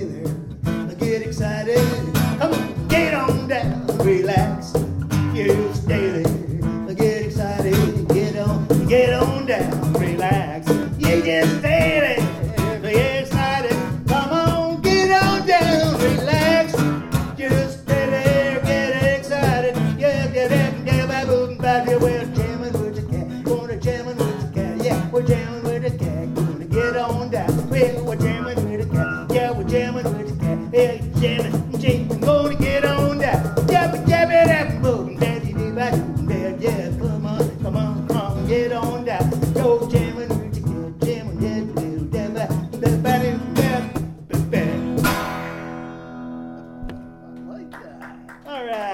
stay there. Get excited. Come on, get on down, relax. You stay there. Get excited. Get on down, relax. You just stay there. Get excited. Come on, get on down, relax. Just stay there, get excited. We're jamming with the cat. Gonna jamming with the cat. Yeah, we're jamming with the cat. Gonna get on down. We're jamming with the cat. Yeah, we're jamming with the cat. Yeah, jamming. Gonna get on down. Yeah, boom, daddy, yeah, come on, get on down. Go jamming with the cat. Jamming, yeah, all right.